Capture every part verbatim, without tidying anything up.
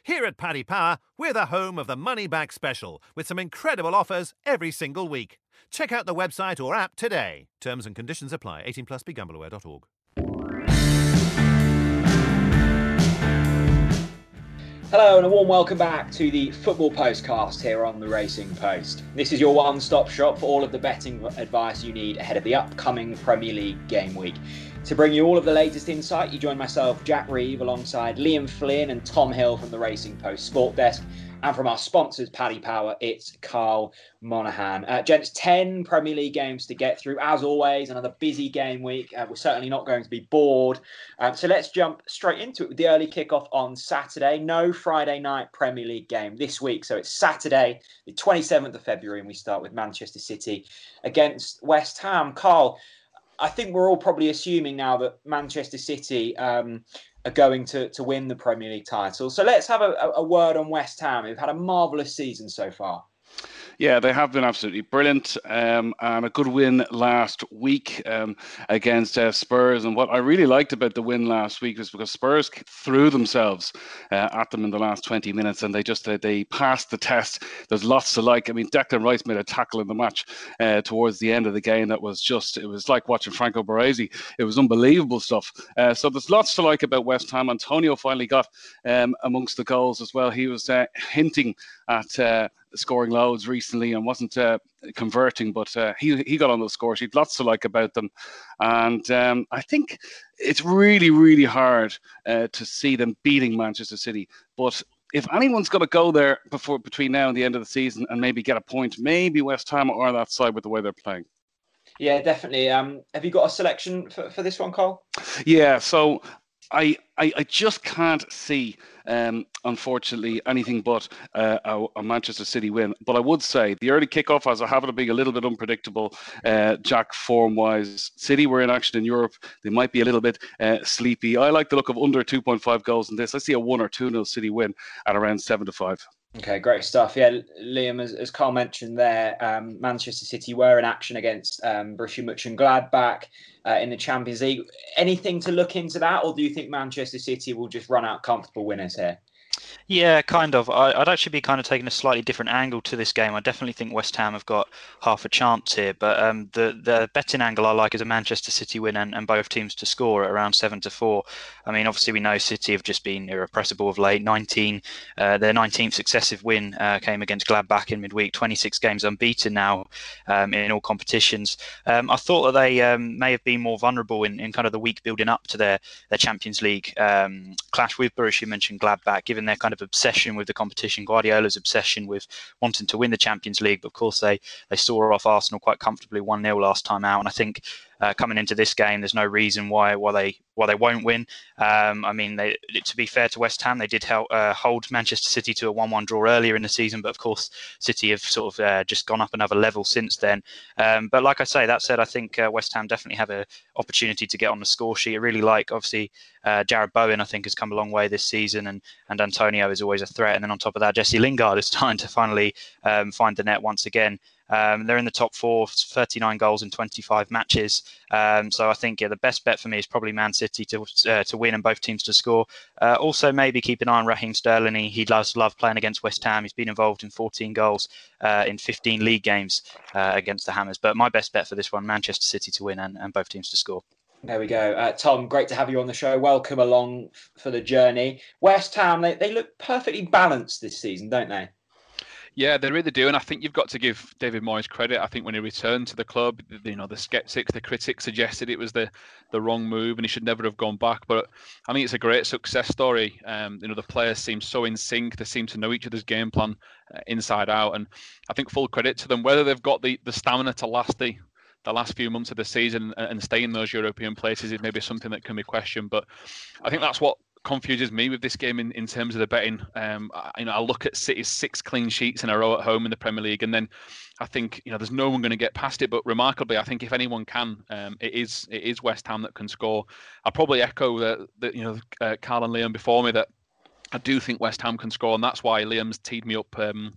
Here at Paddy Power, we're the home of the Money Back Special, with some incredible offers every single week. Check out the website or app today. Terms and conditions apply. eighteen plus, be gamble aware dot org. Hello and a warm welcome back to the Football Postcast here on the Racing Post. This is your one-stop shop for all of the betting advice you need ahead of the upcoming Premier League game week. To bring you all of the latest insight, you join myself, Jack Reeve, alongside Liam Flynn and Tom Hill from the Racing Post Sport Desk. And from our sponsors, Paddy Power, it's Carl Monaghan. Uh, gents, ten Premier League games to get through. As always, another busy game week. Uh, we're certainly not going to be bored. Um, so let's jump straight into it with the early kickoff on Saturday. No Friday night Premier League game this week. So it's Saturday, the twenty-seventh of February, and we start with Manchester City against West Ham. Carl, I think we're all probably assuming now that Manchester City um, are going to, to win the Premier League title. So let's have a, a word on West Ham. They've had a marvellous season so far. Yeah, they have been absolutely brilliant, um, and a good win last week um, against uh, Spurs. And what I really liked about the win last week was because Spurs threw themselves uh, at them in the last twenty minutes, and they just uh, they passed the test. There's lots to like. I mean, Declan Rice made a tackle in the match uh, towards the end of the game that was just, it was like watching Franco Baresi. It was unbelievable stuff. Uh, so there's lots to like about West Ham. Antonio finally got um, amongst the goals as well. He was uh, hinting at uh, scoring loads recently and wasn't uh, converting, but uh, he he got on the score sheet. Lots to like about them, and um, I think it's really really hard uh, to see them beating Manchester City. But if anyone's going to go there before between now and the end of the season and maybe get a point, maybe West Ham are that side with the way they're playing. Yeah, definitely. Um, have you got a selection for, for this one, Carl? Yeah, so I, I I just can't see, um, unfortunately, anything but uh, a, a Manchester City win. But I would say the early kickoff, as I have it, being a little bit unpredictable, uh, Jack, form-wise. City were in action in Europe. They might be a little bit uh, sleepy. I like the look of under two point five goals in this. I see a one or two nil City win at around seven to five. Okay, great stuff. Yeah, Liam, as, as Carl mentioned there, um, Manchester City were in action against um, Borussia Mönchengladbach uh, in the Champions League. Anything to look into that, or do you think Manchester City will just run out comfortable winners here? Yeah, kind of. I, I'd actually be kind of taking a slightly different angle to this game. I definitely think West Ham have got half a chance here, but um, the the betting angle I like is a Manchester City win and, and both teams to score at around seven to four. I mean, obviously we know City have just been irrepressible of late. nineteen, uh, their nineteenth successive win uh, came against Gladbach in midweek. twenty-six games unbeaten now um, in all competitions. Um, I thought that they um, may have been more vulnerable in, in kind of the week building up to their their Champions League um, clash with Borussia Mönchengladbach, given their kind of obsession with the competition, Guardiola's obsession with wanting to win the Champions League. But of course, they they saw off Arsenal quite comfortably one nil last time out, and I think uh, coming into this game, there's no reason why why they why they won't win. Um, I mean, they, to be fair to West Ham, they did help, uh, hold Manchester City to a one one draw earlier in the season, but of course, City have sort of uh, just gone up another level since then. Um, but like I say, that said, I think uh, West Ham definitely have an opportunity to get on the score sheet. I really like, obviously, uh, Jared Bowen, I think, has come a long way this season, and, and Antonio is always a threat. And then on top of that, Jesse Lingard is starting to finally um, find the net once again. Um, they're in the top four, thirty-nine goals in twenty-five matches. Um, so I think yeah, the best bet for me is probably Man City to uh, to win and both teams to score. Uh, also, maybe keep an eye on Raheem Sterling. He, he does love playing against West Ham. He's been involved in fourteen goals uh, in fifteen league games uh, against the Hammers. But my best bet for this one, Manchester City to win and, and both teams to score. There we go. Uh, Tom, great to have you on the show. Welcome along for the journey. West Ham, they, they look perfectly balanced this season, don't they? Yeah, they really do, and I think you've got to give David Moyes credit. I think when he returned to the club, you know, the skeptics, the critics suggested it was the, the wrong move and he should never have gone back. But I think it's a great success story. Um, you know, the players seem so in sync; they seem to know each other's game plan uh, inside out, and I think full credit to them. Whether they've got the, the stamina to last the the last few months of the season and, and stay in those European places is maybe something that can be questioned. But I think that's what confuses me with this game in, in terms of the betting. Um, I, you know, I look at City's six clean sheets in a row at home in the Premier League, and then I think you know there's no one going to get past it. But remarkably, I think if anyone can, um, it is it is West Ham that can score. I'll probably echo that that you know uh, Carl and Liam before me that I do think West Ham can score, and that's why Liam's teed me up. Um,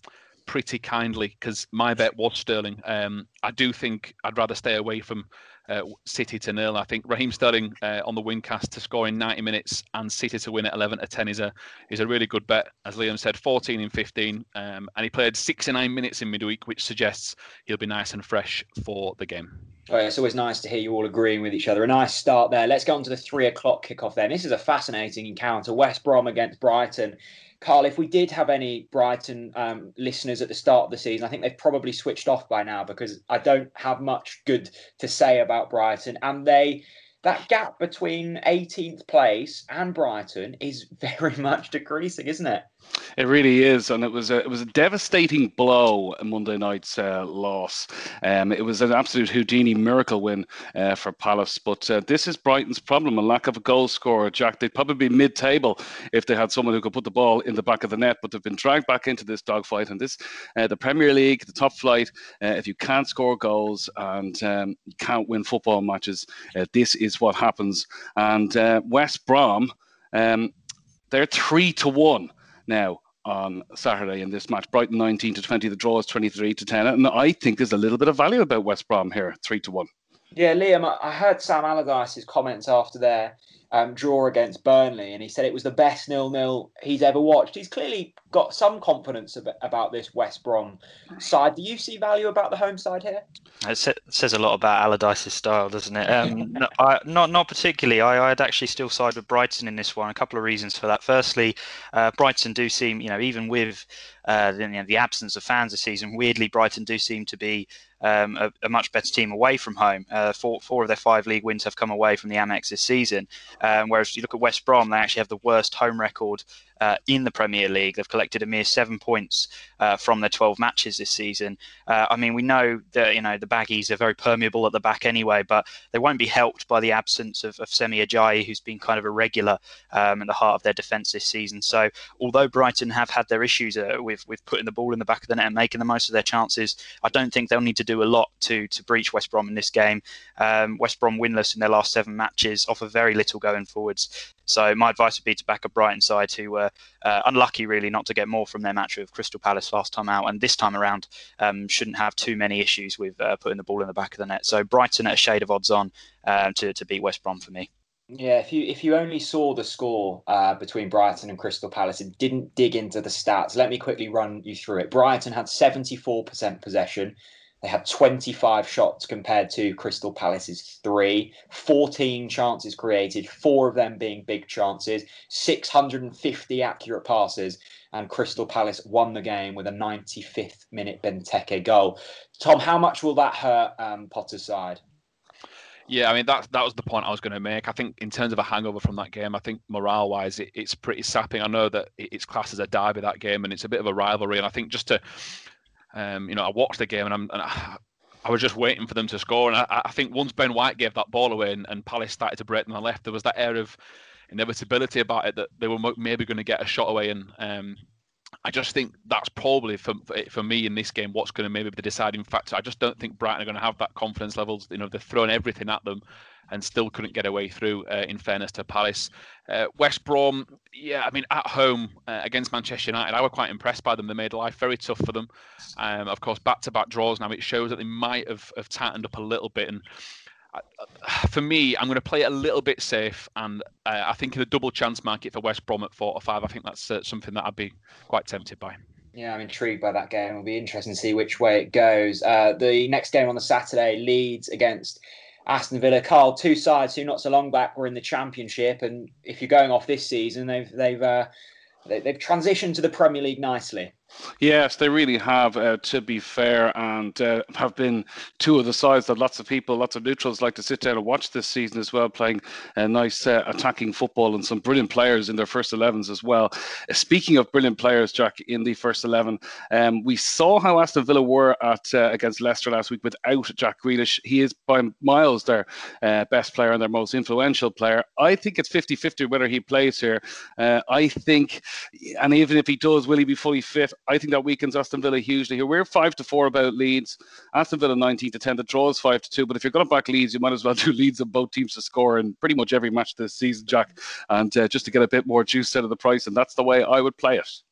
pretty kindly because my bet was Sterling. Um, I do think I'd rather stay away from uh, City to nil. I think Raheem Sterling uh, on the Wincast to score in ninety minutes and City to win at eleven to ten is a is a really good bet. As Liam said, fourteen in fifteen, um, and he played sixty-nine minutes in midweek, which suggests he'll be nice and fresh for the game. Oh, yeah, it's always nice to hear you all agreeing with each other. A nice start there. Let's go on to the three o'clock kickoff then. This is a fascinating encounter. West Brom against Brighton. Carl, if we did have any Brighton um, listeners at the start of the season, I think they've probably switched off by now because I don't have much good to say about Brighton. And they that gap between eighteenth place and Brighton is very much decreasing, isn't it? It really is, and it was a it was a devastating blow. Monday night's uh, loss. Um, it was an absolute Houdini miracle win uh, for Palace. But uh, this is Brighton's problem: a lack of a goal scorer. Jack, they'd probably be mid-table if they had someone who could put the ball in the back of the net. But they've been dragged back into this dogfight, and this uh, the Premier League, the top flight. Uh, if you can't score goals and um, you can't win football matches, uh, this is what happens. And uh, West Brom, um, they're three to one now on Saturday in this match. Brighton nineteen to twenty, the draw is twenty-three to ten, and I think there's a little bit of value about West Brom here, three to one. Yeah, Liam, I heard Sam Allardyce's comments after their um, draw against Burnley, and he said it was the best nil-nil he's ever watched. He's clearly got some confidence ab- about this West Brom side. Do you see value about the home side here? It says a lot about Allardyce's style, doesn't it? Um, no, I, not not particularly. I, I'd actually still side with Brighton in this one. A couple of reasons for that. Firstly, uh, Brighton do seem, you know, even with uh, the, you know, the absence of fans this season, weirdly, Brighton do seem to be um, a, a much better team away from home. Uh, four, four of their five league wins have come away from the Amex this season. Um, whereas if you look at West Brom, they actually have the worst home record Uh, in the Premier League. They've collected a mere seven points uh, from their twelve matches this season. Uh, I mean, we know that, you know, the Baggies are very permeable at the back anyway, but they won't be helped by the absence of, of Semi Ajayi, who's been kind of a regular um, at the heart of their defence this season. So although Brighton have had their issues uh, with, with putting the ball in the back of the net and making the most of their chances, I don't think they'll need to do a lot to to breach West Brom in this game. Um, West Brom winless in their last seven matches, offer very little going forwards. So my advice would be to back a Brighton side who were uh, unlucky, really, not to get more from their match with Crystal Palace last time out, and this time around um, shouldn't have too many issues with uh, putting the ball in the back of the net. So Brighton at a shade of odds on uh, to to beat West Brom for me. Yeah, if you if you only saw the score uh, between Brighton and Crystal Palace and didn't dig into the stats, let me quickly run you through it. Brighton had seventy-four percent possession. They had twenty-five shots compared to Crystal Palace's three, fourteen chances created, four of them being big chances, six hundred fifty accurate passes, and Crystal Palace won the game with a ninety-fifth minute Benteke goal. Tom, how much will that hurt um, Potter's side? Yeah, I mean, that that was the point I was going to make. I think in terms of a hangover from that game, I think morale-wise, it, it's pretty sapping. I know that it's classed as a derby, that game, and it's a bit of a rivalry. And I think just to... Um, you know, I watched the game and, I'm, and I, I was just waiting for them to score. And I, I think once Ben White gave that ball away and, and Palace started to break them on the left, there was that air of inevitability about it that they were maybe going to get a shot away. And um, I just think that's probably for, for me in this game what's going to maybe be the deciding factor. I just don't think Brighton are going to have that confidence levels. You know, they've thrown everything at them and still couldn't get away through, uh, in fairness to Palace. Uh, West Brom, yeah, I mean, at home uh, against Manchester United, I was quite impressed by them. They made life very tough for them. Um, of course, back-to-back draws now, it shows that they might have, have tightened up a little bit. And uh, for me, I'm going to play it a little bit safe. And uh, I think in the double chance market for West Brom at four to five, I think that's uh, something that I'd be quite tempted by. Yeah, I'm intrigued by that game. It'll be interesting to see which way it goes. Uh, the next game on the Saturday, Leeds against Aston Villa. Carl, two sides who not so long back were in the Championship, and if you're going off this season, they've they've uh, they, they've transitioned to the Premier League nicely. Yes, they really have, uh, to be fair, and uh, have been two of the sides that lots of people, lots of neutrals like to sit down and watch this season as well, playing a nice uh, attacking football and some brilliant players in their first elevens as well. Uh, speaking of brilliant players, Jack, in the first eleven, um, we saw how Aston Villa were at uh, against Leicester last week without Jack Grealish. He is by miles their uh, best player and their most influential player. I think it's fifty-fifty whether he plays here. Uh, I think, and even if he does, will he be fully fit? I think that weakens Aston Villa hugely here. We're five to four about Leeds. Aston Villa nineteen to ten. The draw is five to two. But if you're going to back Leeds, you might as well do Leeds and both teams to score in pretty much every match this season, Jack. And uh, just to get a bit more juice out of the price, and that's the way I would play it.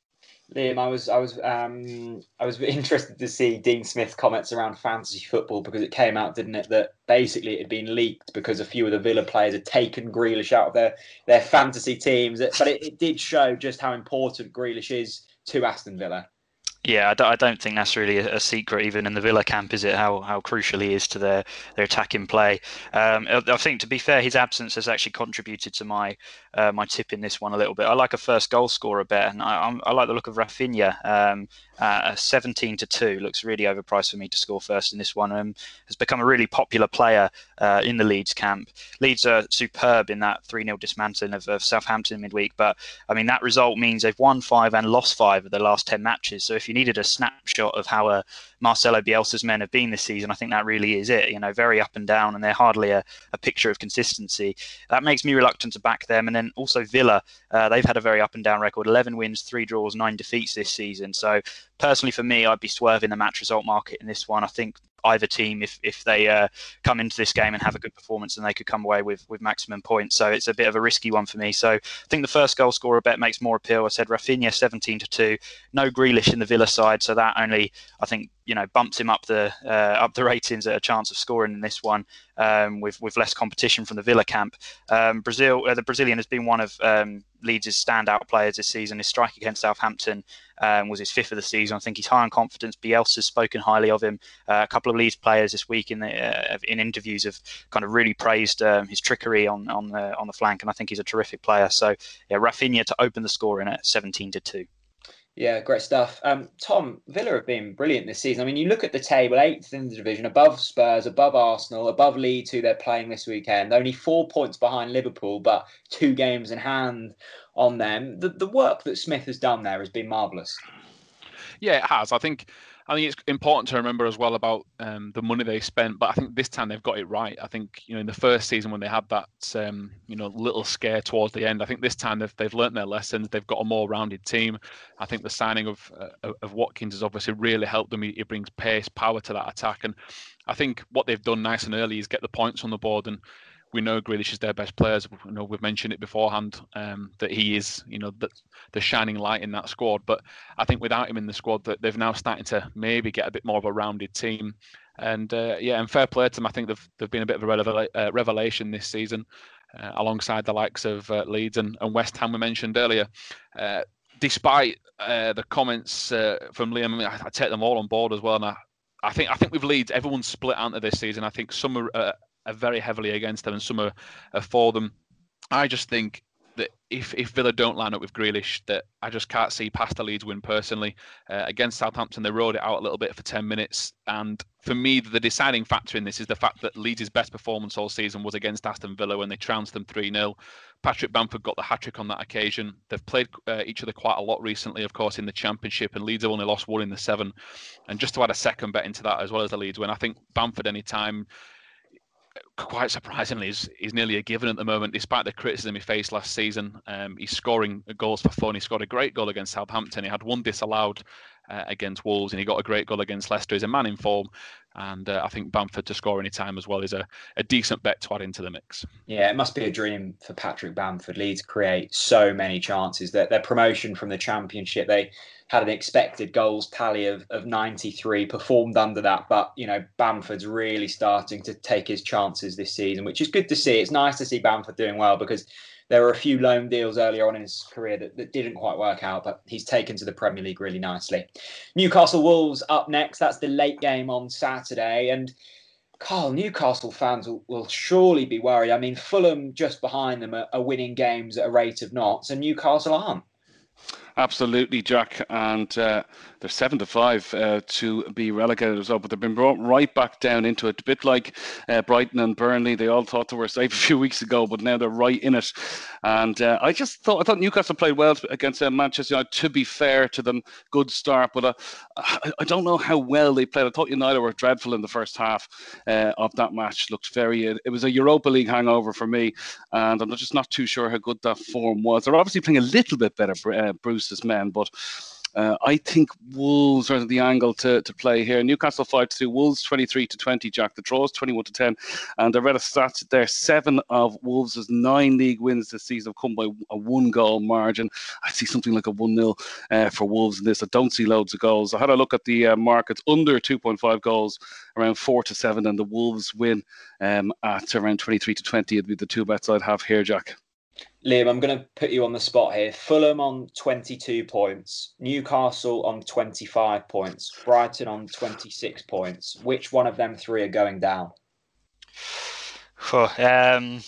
Liam, I was I was um, I was interested to see Dean Smith's comments around fantasy football, because it came out, didn't it, that basically it had been leaked because a few of the Villa players had taken Grealish out of their, their fantasy teams. But it, it did show just how important Grealish is to Aston Villa. Yeah, I don't, I don't think that's really a, a secret, even in the Villa camp, is it? How how crucial he is to their their attacking play. Um, I, I think, to be fair, his absence has actually contributed to my uh, my tip in this one a little bit. I like a first goal scorer bet, and I, I'm, I like the look of Rafinha. Um, uh, seventeen to two looks really overpriced for me to score first in this one. Um, has become a really popular player uh, in the Leeds camp. Leeds are superb in that three nil dismantling of, of Southampton midweek, but I mean that result means they've won five and lost five of the last ten matches. So if you needed a snapshot of how uh, Marcelo Bielsa's men have been this season, I think that really is it. You know, very up and down, and they're hardly a, a picture of consistency. That makes me reluctant to back them. And then also Villa, uh, they've had a very up and down record: eleven wins, three draws, nine defeats this season. So personally, for me, I'd be swerving the match result market in this one. I think either team, if if they uh, come into this game and have a good performance, then they could come away with with maximum points. So it's a bit of a risky one for me. So I think the first goal scorer bet makes more appeal. I said Rafinha seventeen to two. No Grealish in the Villa side, so that only, I think, you know, bumps him up the uh, up the ratings at a chance of scoring in this one, um, with with less competition from the Villa camp. Um, Brazil, uh, the Brazilian has been one of um, Leeds' standout players this season. His strike against Southampton um, was his fifth of the season. I think he's high on confidence. Bielsa's spoken highly of him. Uh, a couple of Leeds players this week in the uh, in interviews have kind of really praised um, his trickery on on the on the flank, and I think he's a terrific player. So yeah, Rafinha to open the score in at seventeen to two. Yeah, great stuff. Um, Tom, Villa have been brilliant this season. I mean, you look at the table, eighth in the division, above Spurs, above Arsenal, above Leeds, who they're playing this weekend. Only four points behind Liverpool, but two games in hand on them. The, the work that Smith has done there has been marvellous. Yeah, it has. I think I think it's important to remember as well about um, the money they spent, but I think this time they've got it right. I think, you know, in the first season when they had that, um, you know, little scare towards the end, I think this time they've they've learnt their lessons. They've got a more rounded team. I think the signing of uh, of Watkins has obviously really helped them. He, he brings pace, power to that attack, and I think what they've done nice and early is get the points on the board. And we know Grealish is their best players. You know, we've mentioned it beforehand, um, that he is, you know, the, the shining light in that squad. But I think without him in the squad, that they've now starting to maybe get a bit more of a rounded team. And uh, yeah, and fair play to them. I think they've they've been a bit of a revela- uh, revelation this season, uh, alongside the likes of uh, Leeds and, and West Ham we mentioned earlier. Uh, despite uh, the comments uh, from Liam, I, mean, I, I take them all on board as well. And I, I think I think with Leeds, everyone's split out this season. I think some are. Uh, are very heavily against them and some are, are for them. I just think that if, if Villa don't line up with Grealish, that I just can't see past a Leeds win personally. Uh, against Southampton, they rode it out a little bit for ten minutes. And for me, the deciding factor in this is the fact that Leeds' best performance all season was against Aston Villa when they trounced them three nil. Patrick Bamford got the hat-trick on that occasion. They've played uh, each other quite a lot recently, of course, in the Championship, and Leeds have only lost one in the seven. And just to add a second bet into that, as well as the Leeds win, I think Bamford any time, quite surprisingly, is, is nearly a given at the moment, despite the criticism he faced last season. Um, he's scoring goals for fun. He scored a great goal against Southampton. He had one disallowed uh, against Wolves, and he got a great goal against Leicester. He's a man in form. And uh, I think Bamford to score any time as well is a, a decent bet to add into the mix. Yeah, it must be a dream for Patrick Bamford. Leeds create so many chances. That their promotion from the Championship, they had an expected goals tally of, of ninety-three, performed under that. But, you know, Bamford's really starting to take his chances this season, which is good to see. It's nice to see Bamford doing well, because there were a few loan deals earlier on in his career that, that didn't quite work out, but he's taken to the Premier League really nicely. Newcastle Wolves up next. That's the late game on Saturday. And Carl, Newcastle fans will, will surely be worried. I mean, Fulham just behind them are, are winning games at a rate of knots, and Newcastle aren't. Absolutely, Jack, and uh, they're seven to five uh, to be relegated as well. But they've been brought right back down into it, a bit like uh, Brighton and Burnley. They all thought they were safe a few weeks ago, but now they're right in it. And uh, I just thought I thought Newcastle played well against uh, Manchester United. To be fair to them, good start, but uh, I, I don't know how well they played. I thought United were dreadful in the first half uh, of that match. Looked very. It was a Europa League hangover for me, and I'm just not too sure how good that form was. They're obviously playing a little bit better, uh, Bruce's men, but Uh, I think Wolves are the angle to, to play here. Newcastle five to two, Wolves twenty-three to twenty, Jack. The draws twenty-one to ten. And I read a stat there. Seven of Wolves' nine league wins this season have come by a one goal margin. I see something like a one nil uh, for Wolves in this. I don't see loads of goals. I had a look at the uh, markets under two point five goals, around four to seven, and the Wolves win um, at around twenty-three to twenty. It'd be the two bets I'd have here, Jack. Liam, I'm going to put you on the spot here. Fulham on twenty-two points, Newcastle on twenty-five points, Brighton on twenty-six points. Which one of them three are going down? Oh, um,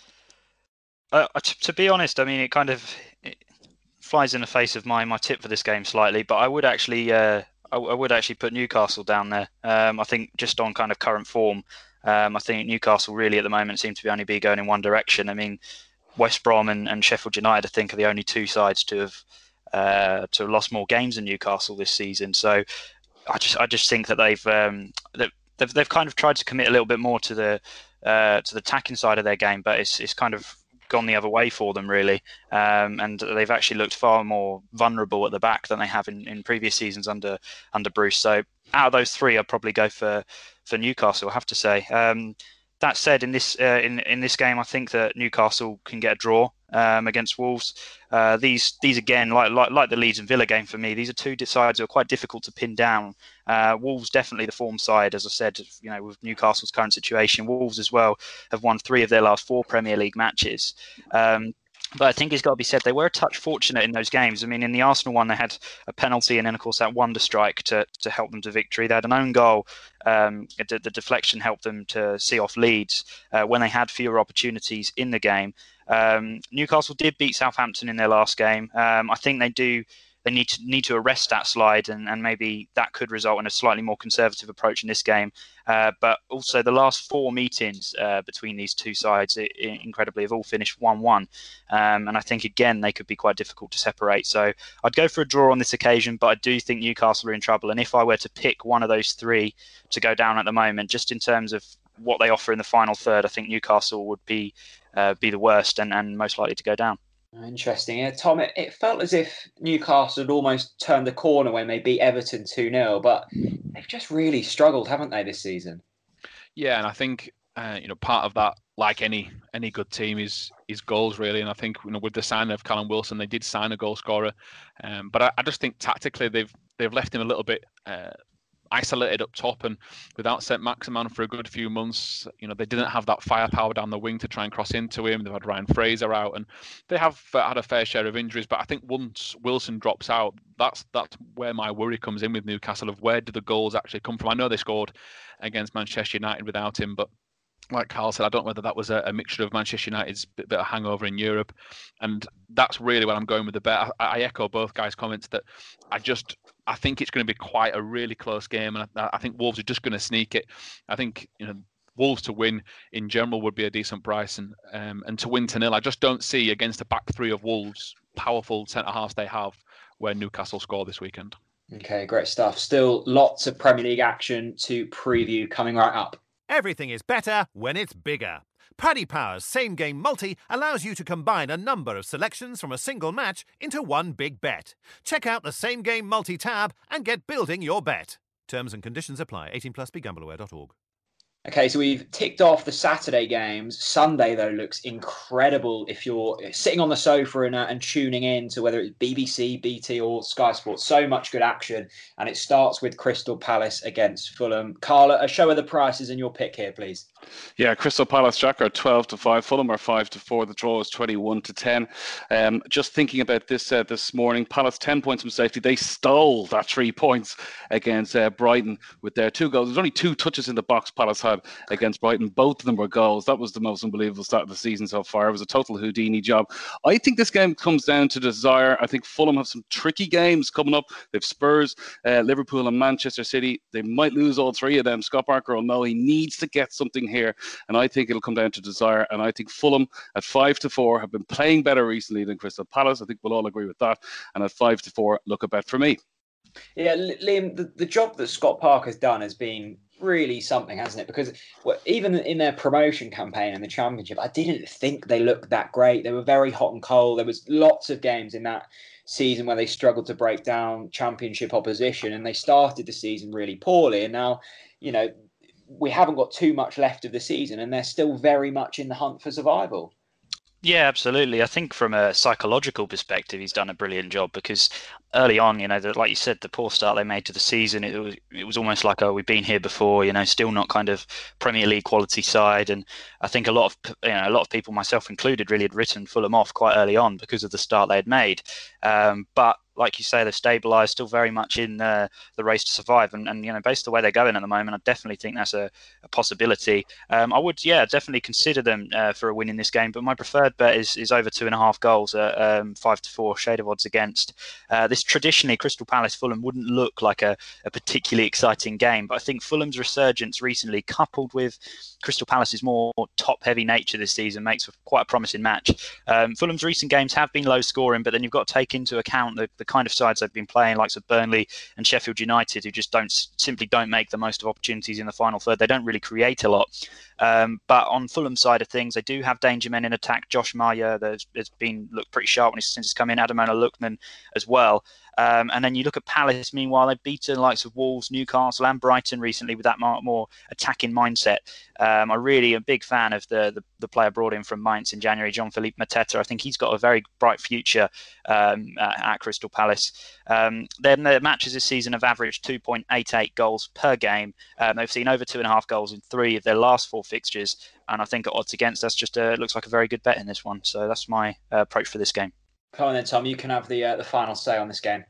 uh, to, to be honest, I mean, it kind of it flies in the face of my my tip for this game slightly, but I would actually uh, I, I would actually put Newcastle down there. Um, I think just on kind of current form, um, I think Newcastle really at the moment seem to be only be going in one direction. I mean, West Brom and, and Sheffield United, I think, are the only two sides to have uh, to have lost more games than Newcastle this season. So I just I just think that they've um, they've they've kind of tried to commit a little bit more to the uh, to the attacking side of their game, but it's it's kind of gone the other way for them really, um, and they've actually looked far more vulnerable at the back than they have in, in previous seasons under under Bruce. So out of those three, I'd probably go for for Newcastle, I have to say. Um, That said, in this uh, in in this game, I think that Newcastle can get a draw um, against Wolves. Uh, these these again, like, like like the Leeds and Villa game for me, these are two sides that are quite difficult to pin down. Uh, Wolves definitely the form side, as I said, you know, with Newcastle's current situation. Wolves as well have won three of their last four Premier League matches. Um, But I think it's got to be said, they were a touch fortunate in those games. I mean, in the Arsenal one, they had a penalty and then, of course, that wonder strike to, to help them to victory. They had an own goal. Um, the, the deflection helped them to see off Leeds uh, when they had fewer opportunities in the game. Um, Newcastle did beat Southampton in their last game. Um, I think they do. They need to need to arrest that slide, and, and maybe that could result in a slightly more conservative approach in this game. Uh, but also, the last four meetings uh, between these two sides, it, it, incredibly, have all finished one one. Um, and I think, again, they could be quite difficult to separate. So I'd go for a draw on this occasion, but I do think Newcastle are in trouble. And if I were to pick one of those three to go down at the moment, just in terms of what they offer in the final third, I think Newcastle would be uh, be the worst and, and most likely to go down. Interesting. Yeah, Tom, it, it felt as if Newcastle had almost turned the corner when they beat Everton two nil, but they've just really struggled, haven't they, this season? Yeah, and I think uh, you know part of that, like any any good team, is is goals really. And I think you know with the signing of Callum Wilson, they did sign a goal scorer, um, but I, I just think tactically they've they've left him a little bit Uh, isolated up top, and without Saint-Maximin for a good few months, you know, they didn't have that firepower down the wing to try and cross into him. They've had Ryan Fraser out, and they have had a fair share of injuries. But I think once Wilson drops out, that's that's where my worry comes in with Newcastle, of where do the goals actually come from. I know they scored against Manchester United without him, but like Carl said, I don't know whether that was a, a mixture of Manchester United's bit, bit of hangover in Europe, and that's really what I'm going with the bet. I, I echo both guys' comments that I just I think it's going to be quite a really close game, and I, I think Wolves are just going to sneak it. I think you know Wolves to win in general would be a decent price, and um, and to win to nil, I just don't see against the back three of Wolves, powerful centre halves they have, where Newcastle score this weekend. Okay, great stuff. Still lots of Premier League action to preview coming right up. Everything is better when it's bigger. Paddy Power's Same Game Multi allows you to combine a number of selections from a single match into one big bet. Check out the Same Game Multi tab and get building your bet. Terms and conditions apply. eighteen plus, be gamble aware dot org. Okay, so we've ticked off the Saturday games. Sunday, though, looks incredible if you're sitting on the sofa and, uh, and tuning in to whether it's B B C, B T or Sky Sports. So much good action. And it starts with Crystal Palace against Fulham. Carla, a show of the prices in your pick here, please. Yeah, Crystal Palace, Jack, are twelve to five. Fulham are five to four. The draw is twenty-one to ten. Um, just thinking about this uh, this morning, Palace ten points from safety. They stole that three points against uh, Brighton with their two goals. There's only two touches in the box Palace had against Brighton. Both of them were goals. That was the most unbelievable start of the season so far. It was a total Houdini job. I think this game comes down to desire. I think Fulham have some tricky games coming up. They've Spurs, uh, Liverpool and Manchester City. They might lose all three of them. Scott Parker will know he needs to get something here, and I think it'll come down to desire. And I think Fulham at five to four have been playing better recently than Crystal Palace. I think we'll all agree with that. And at five to four, look a bet for me. Yeah, Liam, the, the job that Scott Parker's done has been really something, hasn't it? Because well, even in their promotion campaign in the Championship, I didn't think they looked that great. They were very hot and cold. There was lots of games in that season where they struggled to break down Championship opposition, and they started the season really poorly. And now, you know, we haven't got too much left of the season, and they're still very much in the hunt for survival. Yeah, absolutely. I think from a psychological perspective, he's done a brilliant job because early on, you know, the, like you said, the poor start they made to the season, it was it was almost like, oh, we've been here before, you know, still not kind of Premier League quality side. And I think a lot of, you know, a lot of people, myself included, really had written Fulham off quite early on because of the start they had made. Um, but like you say, they're stabilised, still very much in uh, the race to survive. And, and, you know, based on the way they're going at the moment, I definitely think that's a, a possibility. Um, I would, yeah, definitely consider them uh, for a win in this game. But my preferred bet is is over two and a half goals at um, five to four, shade of odds against. Uh, this traditionally, Crystal Palace Fulham wouldn't look like a, a particularly exciting game. But I think Fulham's resurgence recently, coupled with Crystal Palace's more top-heavy nature this season, makes for quite a promising match. Um, Fulham's recent games have been low-scoring, but then you've got to take into account the, the kind of sides they've been playing, like of Burnley and Sheffield United, who just don't simply don't make the most of opportunities in the final third. They don't really create a lot. Um, but on Fulham's side of things, they do have danger men in attack. Josh Meyer, there's, there's been looked pretty sharp when he's, since he's come in. Ademola Lookman as well. Um, and then you look at Palace, meanwhile, they've beaten the likes of Wolves, Newcastle and Brighton recently with that more, more attacking mindset. Um, I'm really a big fan of the, the the player brought in from Mainz in January, Jean-Philippe Mateta. I think he's got a very bright future um, at, at Crystal Palace. Um, then the matches this season have averaged two point eight eight goals per game. Um, they've seen over two and a half goals in three of their last four fixtures. And I think at odds against, that's just a, looks like a very good bet in this one. So that's my uh, approach for this game. Come on then, Tom. You can have the uh, the final say on this game.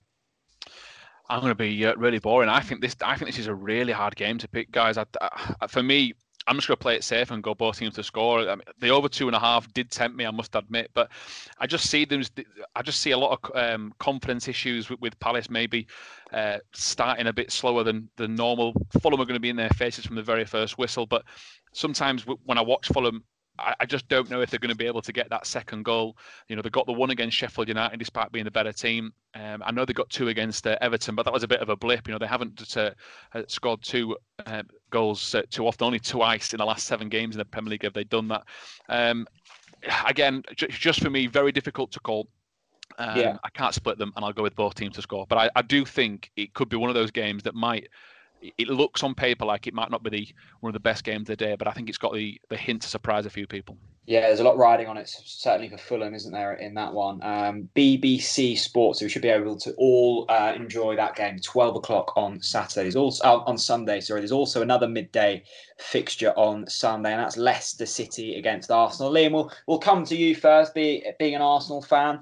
I'm going to be uh, really boring. I think this. I think this is a really hard game to pick, guys. I, I, for me, I'm just going to play it safe and go both teams to score. I mean, the over two and a half did tempt me, I must admit, but I just see them. I just see a lot of um, confidence issues with, with Palace, maybe uh, starting a bit slower than than normal. Fulham are going to be in their faces from the very first whistle, but sometimes when I watch Fulham, I just don't know if they're going to be able to get that second goal. You know, they got the one against Sheffield United despite being the better team. Um, I know they got two against uh, Everton, but that was a bit of a blip. You know, they haven't uh, uh, scored two uh, goals uh, too often, only twice in the last seven games in the Premier League have they done that. Um, again, j- just for me, very difficult to call. Um, yeah. I can't split them, and I'll go with both teams to score. But I, I do think it could be one of those games that might... It looks on paper like it might not be the one of the best games of the day, but I think it's got the, the hint to surprise a few people. Yeah, there's a lot riding on it, certainly for Fulham, isn't there, in that one? Um, B B C Sports, so we should be able to all uh, enjoy that game, twelve o'clock on Saturday. There's also uh, on Sunday, sorry. There's also another midday fixture on Sunday, and that's Leicester City against Arsenal. Liam, we'll, we'll come to you first, be, being an Arsenal fan.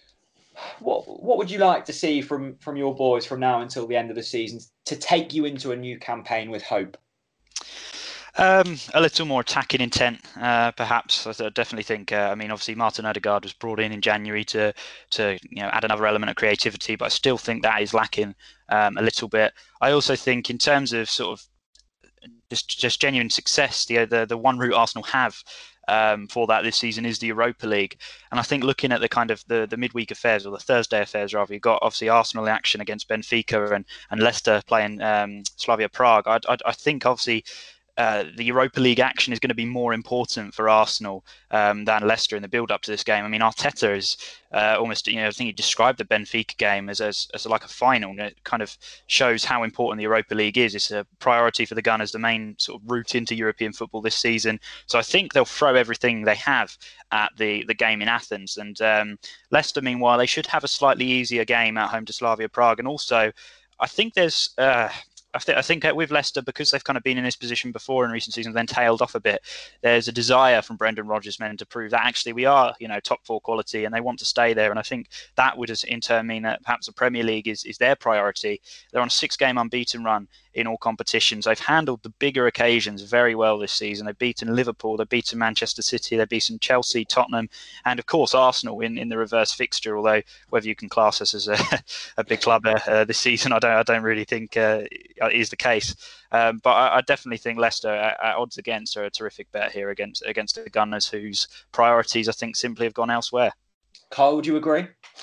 What what would you like to see from, from your boys from now until the end of the season to take you into a new campaign with hope? Um, a little more attacking intent, uh, perhaps. I definitely think. Uh, I mean, obviously, Martin Odegaard was brought in in January to to you know add another element of creativity, but I still think that is lacking um, a little bit. I also think, in terms of sort of just just genuine success, the the the one route Arsenal have Um, for that this season is the Europa League. And I think looking at the kind of the, the midweek affairs, or the Thursday affairs rather, you've got obviously Arsenal in action against Benfica and, and Leicester playing um, Slavia Prague. I, I, I think obviously uh, the Europa League action is going to be more important for Arsenal um, than Leicester in the build-up to this game. I mean, Arteta is uh, almost, you know, I think he described the Benfica game as, as as like a final, and it kind of shows how important the Europa League is. It's a priority for the Gunners, the main sort of route into European football this season. So I think they'll throw everything they have at the, the game in Athens. And um, Leicester, meanwhile, they should have a slightly easier game at home to Slavia Prague. And also, I think there's... Uh, I, th- I think with Leicester, because they've kind of been in this position before in recent seasons, then tailed off a bit, there's a desire from Brendan Rodgers' men to prove that actually we are, you know, top four quality, and they want to stay there. And I think that would in turn mean that perhaps the Premier League is, is their priority. They're on a six-game unbeaten run in all competitions. They've handled the bigger occasions very well this season. They've beaten Liverpool, they've beaten Manchester City, they've beaten Chelsea, Tottenham, and of course Arsenal in, in the reverse fixture. Although whether you can class us as a, a big club uh, this season, I don't I don't really think uh, is the case. Um, but I, I definitely think Leicester at, at odds against are a terrific bet here against against the Gunners, whose priorities I think simply have gone elsewhere. Carl, would you agree?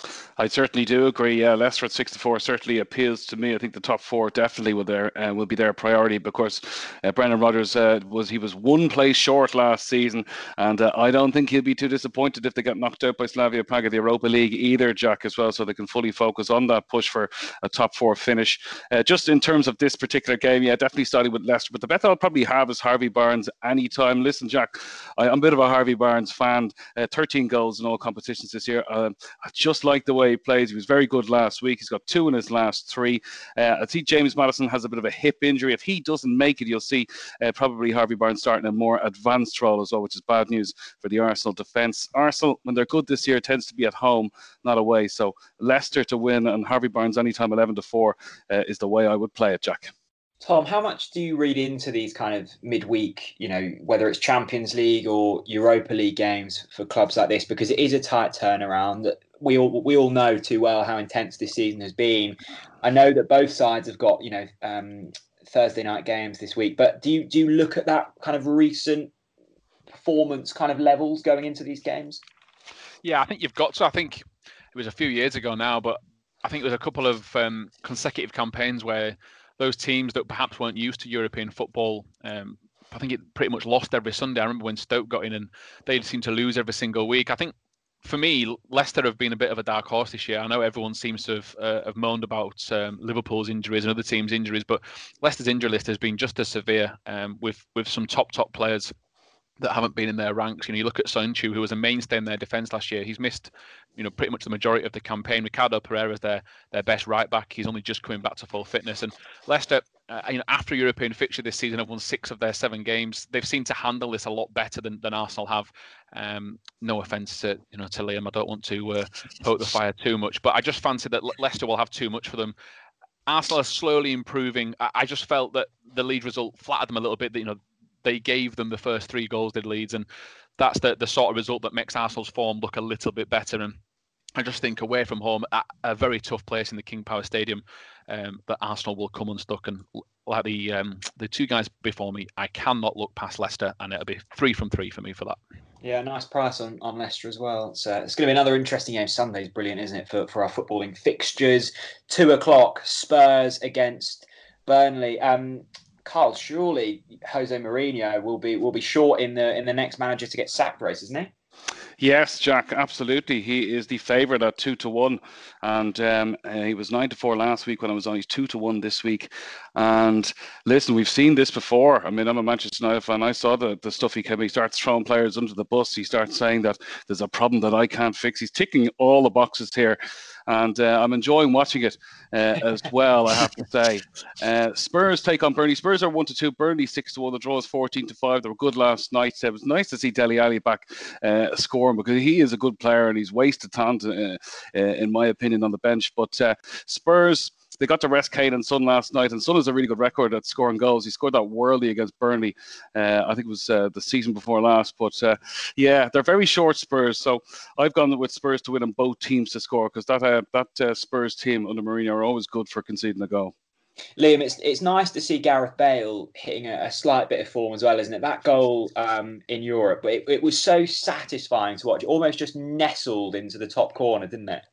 I certainly do agree. Yeah, Leicester at six to four certainly appeals to me. I think the top four definitely will there uh, will be their priority because uh, Brendan Rodgers uh, was he was one place short last season, and uh, I don't think he'll be too disappointed if they get knocked out by Slavia Prague at the Europa League either, Jack, as well. So they can fully focus on that push for a top four finish. Uh, just in terms of this particular game, yeah, definitely starting with Leicester. But the bet I'll probably have is Harvey Barnes anytime. Listen, Jack, I, I'm a bit of a Harvey Barnes fan. Uh, thirteen goals in all competitions this year. Uh, I just like the way he plays. He was very good last week. He's got two in his last three. Uh, I think James Maddison has a bit of a hip injury. If he doesn't make it, you'll see uh, probably Harvey Barnes starting a more advanced role as well, which is bad news for the Arsenal defence. Arsenal, when they're good this year, tends to be at home, not away. So Leicester to win and Harvey Barnes anytime eleven to four uh, is the way I would play it, Jack. Tom, how much do you read into these kind of midweek, you know, whether it's Champions League or Europa League games for clubs like this? Because it is a tight turnaround. We all we all know too well how intense this season has been. I know that both sides have got, you know, um, Thursday night games this week. But do you do you look at that kind of recent performance kind of levels going into these games? Yeah, I think you've got to. I think it was a few years ago now, but I think it was a couple of um, consecutive campaigns where those teams that perhaps weren't used to European football, um, I think it pretty much lost every Sunday. I remember when Stoke got in and they seemed to lose every single week. I think for me, Leicester have been a bit of a dark horse this year. I know everyone seems to have, uh, have moaned about um, Liverpool's injuries and other teams' injuries, but Leicester's injury list has been just as severe um, with, with some top, top players that haven't been in their ranks. You know, you look at Sonchu, who was a mainstay in their defence last year. He's missed, you know, pretty much the majority of the campaign. Ricardo Pereira's their their best right back. He's only just coming back to full fitness. And Leicester, uh, you know, after a European fixture this season, have won six of their seven games. They've seemed to handle this a lot better than, than Arsenal have. Um, no offence to you know to Liam, I don't want to uh, poke the fire too much, but I just fancy that Le- Leicester will have too much for them. Arsenal are slowly improving. I, I just felt that the Leeds result flattered them a little bit. That, you know. They gave them the first three goals, did Leeds, and that's the, the sort of result that makes Arsenal's form look a little bit better. And I just think away from home, at a very tough place in the King Power Stadium, um, that Arsenal will come unstuck. And like the um, the two guys before me, I cannot look past Leicester, and it'll be three from three for me for that. Yeah, nice price on, on Leicester as well. It's, uh, it's going to be another interesting game. Sunday's brilliant, isn't it, for, for our footballing fixtures? Two o'clock, Spurs against Burnley. Um, Carl, surely Jose Mourinho will be will be short in the in the next manager to get sacked race, isn't he? Yes, Jack, absolutely. He is the favourite at two to one, and um, uh, he was nine to four last week when I was on. He's two to one this week. And listen, we've seen this before. I mean, I'm a Manchester United fan. I saw the, the stuff he came. He starts throwing players under the bus. He starts saying that there's a problem that I can't fix. He's ticking all the boxes here, and uh, I'm enjoying watching it uh, as well. I have to say. Uh, Spurs take on Burnley. Spurs are one to two. Burnley six to one. The draw is fourteen to five. They were good last night. It was nice to see Dele Alli back uh, scoring because he is a good player and he's wasted talent, uh, uh, in my opinion, on the bench. But uh, Spurs, they got to rest Kane and Son last night, and Son has a really good record at scoring goals. He scored that worldie against Burnley. Uh, I think it was uh, the season before last. But uh, yeah, they're very short, Spurs. So I've gone with Spurs to win and both teams to score because that uh, that uh, Spurs team under Mourinho are always good for conceding a goal. Liam, it's it's nice to see Gareth Bale hitting a, a slight bit of form as well, isn't it? That goal um, in Europe, it, it was so satisfying to watch. It almost just nestled into the top corner, didn't it?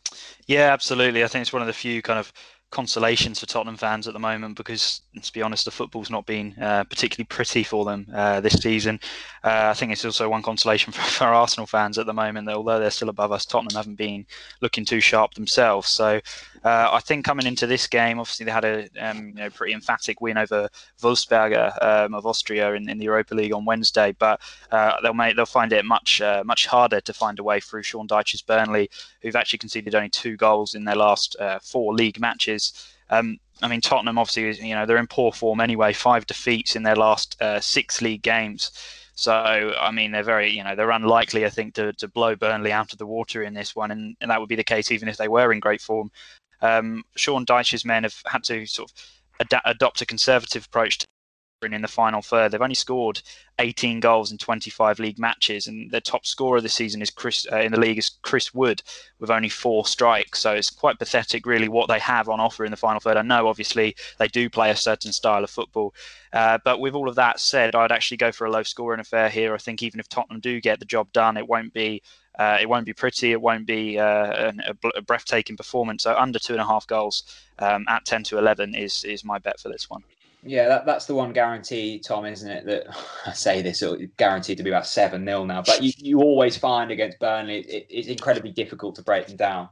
Yeah, absolutely. I think it's one of the few kind of consolations for Tottenham fans at the moment because, let's be honest, the football's not been uh, particularly pretty for them uh, this season. Uh, I think it's also one consolation for, for Arsenal fans at the moment that although they're still above us, Tottenham haven't been looking too sharp themselves. So uh, I think coming into this game, obviously they had a um, you know, pretty emphatic win over Wolfsberger um, of Austria in, in the Europa League on Wednesday, but uh, they'll make, they'll find it much uh, much harder to find a way through Sean Dyche's Burnley, who've actually conceded only two goals in their last uh, four league matches. Um, I mean, Tottenham obviously, you know, they're in poor form anyway. Five defeats in their last uh, six league games. So, I mean, they're very, you know, they're unlikely, I think, to, to blow Burnley out of the water in this one, and, and that would be the case even if they were in great form. Um, Sean Dyche's men have had to sort of ad- adopt a conservative approach to in the final third. They've only scored eighteen goals in twenty-five league matches, and their top scorer this season is Chris uh, in the league is Chris Wood with only four strikes. So it's quite pathetic, really, what they have on offer in the final third. I know, obviously, they do play a certain style of football, uh, but with all of that said, I'd actually go for a low scoring affair here. I think even if Tottenham do get the job done, it won't be Uh, it won't be pretty. It won't be uh, a, a breathtaking performance. So under two and a half goals um, at ten to eleven is is my bet for this one. Yeah, that, that's the one guarantee, Tom, isn't it? That I say this, guaranteed to be about seven nil now. But you, you always find against Burnley, it, it's incredibly difficult to break them down.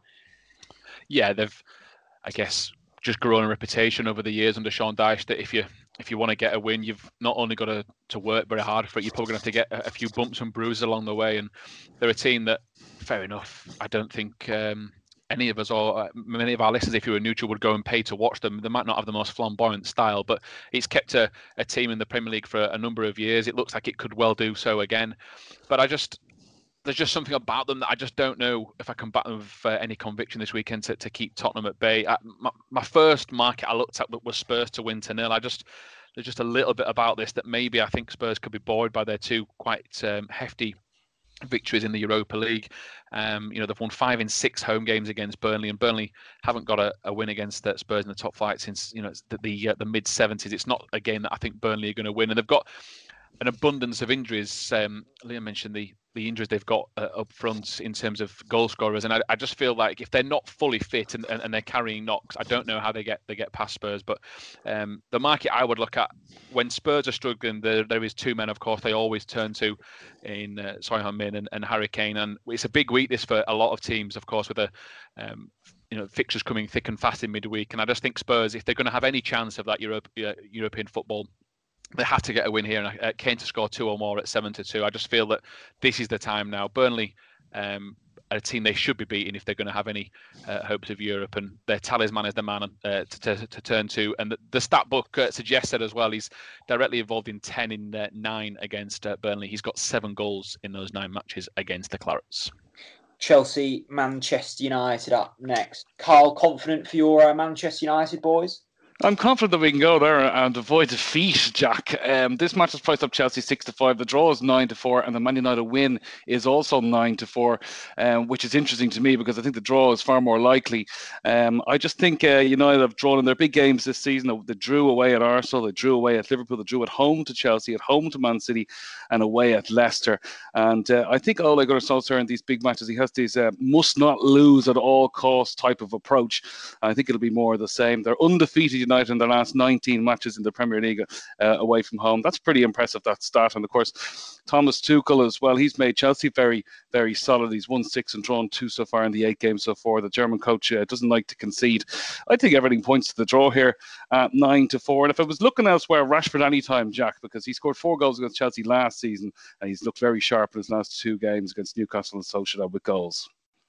Yeah, they've, I guess, just grown a reputation over the years under Sean Dyche that if you if you want to get a win, you've not only got to, to work very hard for it, you're probably going to have to get a, a few bumps and bruises along the way. And they're a team that, fair enough, I don't think um, any of us or many of our listeners, if you were neutral, would go and pay to watch them. They might not have the most flamboyant style, but it's kept a, a team in the Premier League for a number of years. It looks like it could well do so again. But I just, there's just something about them that I just don't know if I can back them with uh, any conviction this weekend to, to keep Tottenham at bay. I, my, my first market I looked at was Spurs to win to nil. I just, there's just a little bit about this that maybe I think Spurs could be buoyed by their two quite um, hefty victories in the Europa League. Um, you know, they've won five in six home games against Burnley, and Burnley haven't got a, a win against uh, Spurs in the top flight since, you know, the the, uh, the mid seventies. It's not a game that I think Burnley are going to win, and they've got an abundance of injuries. Um, Liam mentioned the the injuries they've got uh, up front in terms of goal scorers, and I, I just feel like if they're not fully fit and, and, and they're carrying knocks, I don't know how they get they get past Spurs. But um, the market I would look at when Spurs are struggling, there there is two men, of course, they always turn to in uh, Son Heung-min and, and Harry Kane, and it's a big weakness for a lot of teams, of course, with a um, you know, fixtures coming thick and fast in midweek. And I just think Spurs, if they're going to have any chance of that Europe, uh, European football, they have to get a win here, and uh, Kane to score two or more at seven to two. I just feel that this is the time now. Burnley um, are a team they should be beating if they're going to have any uh, hopes of Europe, and their talisman is the man uh, to, to, to turn to. And the, the stat book uh, suggests that as well. He's directly involved in ten in uh, nine against uh, Burnley. He's got seven goals in those nine matches against the Clarets. Chelsea, Manchester United up next. Carl, confident for your uh, Manchester United boys? I'm confident that we can go there and avoid defeat, Jack. Um, this match is priced up Chelsea six to five. The draw is nine to four, and the Man United win is also nine to four, um, which is interesting to me because I think the draw is far more likely. Um, I just think uh, United have drawn in their big games this season. They drew away at Arsenal, they drew away at Liverpool, they drew at home to Chelsea, at home to Man City, and away at Leicester. And uh, I think Ole Gunnar Solskjaer in these big matches, he has these uh, must not lose at all costs type of approach. I think it'll be more of the same. They're undefeated United in their last nineteen matches in the Premier League uh, away from home. That's pretty impressive, that stat. And of course, Thomas Tuchel as well, he's made Chelsea very, very solid. He's won six and drawn two so far in the eight games so far. The German coach uh, doesn't like to concede. I think everything points to the draw here at nine to four. And if I was looking elsewhere, Rashford anytime, Jack, because he scored four goals against Chelsea last season and he's looked very sharp in his last two games against Newcastle and Sociedad with goals.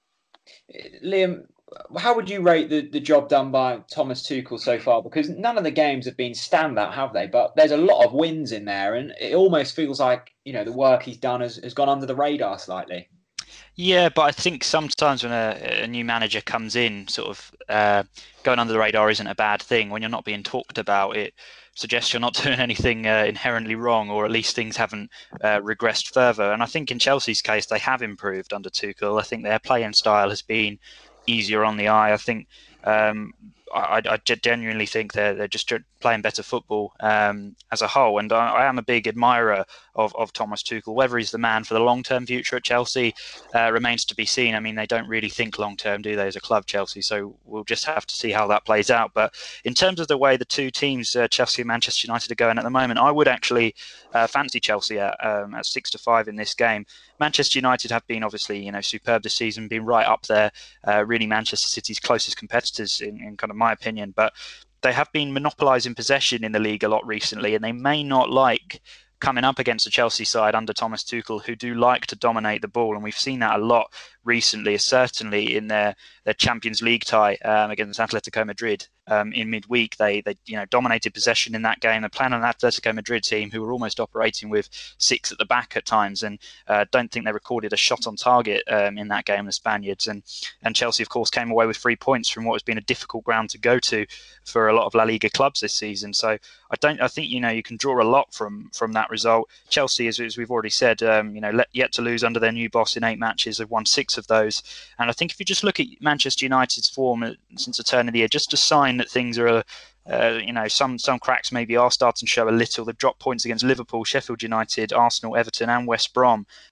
Liam, how would you rate the, the job done by Thomas Tuchel so far? Because none of the games have been standout, have they? But there's a lot of wins in there, and it almost feels like, you know, the work he's done has, has gone under the radar slightly. Yeah, but I think sometimes when a, a new manager comes in, sort of uh, going under the radar isn't a bad thing. When you're not being talked about, it suggests you're not doing anything uh, inherently wrong, or at least things haven't uh, regressed further. And I think in Chelsea's case, they have improved under Tuchel. I think their playing style has been easier on the eye. I think um, I, I genuinely think they're they're just playing better football um, as a whole. And I, I am a big admirer of, of Thomas Tuchel. Whether he's the man for the long-term future at Chelsea uh, remains to be seen. I mean, they don't really think long-term, do they, as a club, Chelsea? So we'll just have to see how that plays out. But in terms of the way the two teams, uh, Chelsea and Manchester United, are going at the moment, I would actually uh, fancy Chelsea at, um, at six to five in this game. Manchester United have been obviously, you know, superb this season, been right up there, uh, really Manchester City's closest competitors in, in kind of my opinion. But they have been monopolising possession in the league a lot recently, and they may not like coming up against the Chelsea side under Thomas Tuchel, who do like to dominate the ball. And we've seen that a lot recently, certainly in their, their Champions League tie um, against Atletico Madrid. Um, in midweek, they they you know dominated possession in that game. They're playing an Atletico Madrid team who were almost operating with six at the back at times, and uh, don't think they recorded a shot on target um, in that game, the Spaniards. And and Chelsea, of course, came away with three points from what has been a difficult ground to go to for a lot of La Liga clubs this season. So I don't I think you know you can draw a lot from from that result. Chelsea, as, as we've already said, um, you know let, yet to lose under their new boss in eight matches. They've won six of those. And I think if you just look at Manchester United's form since the turn of the year, just a sign that things are, uh, you know, some some cracks maybe are starting to show a little. They've dropped points against Liverpool, Sheffield United, Arsenal, Everton and West Brom